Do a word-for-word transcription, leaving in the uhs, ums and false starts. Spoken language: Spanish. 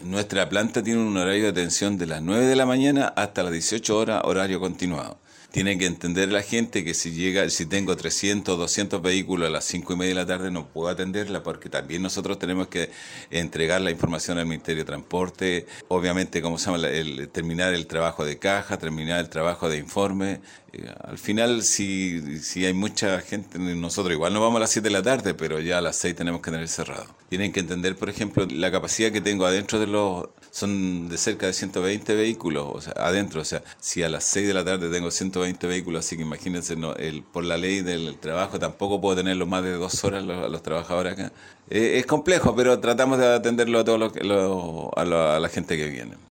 Nuestra planta tiene un horario de atención de las nueve de la mañana hasta las dieciocho horas, horario continuado. Tiene que entender la gente que si llega, si tengo trescientos, doscientos vehículos a las cinco y media de la tarde no puedo atenderla porque también nosotros tenemos que entregar la información al Ministerio de Transporte, obviamente, como se llama, el, terminar el trabajo de caja, terminar el trabajo de informe. Eh, al final, si, si hay mucha gente, nosotros igual nos vamos a las siete de la tarde, pero ya a las seis tenemos que tener cerrado. Tienen que entender, por ejemplo, la capacidad que tengo adentro de los... Son de cerca de ciento veinte vehículos, o sea, adentro, o sea, si a las seis de la tarde tengo ciento veinte vehículos, así que imagínense, no, el, por la ley del trabajo tampoco puedo tenerlo más de dos horas los, los trabajadores acá. Eh, es complejo, pero tratamos de atenderlo a todos los, los, a, la, a la gente que viene.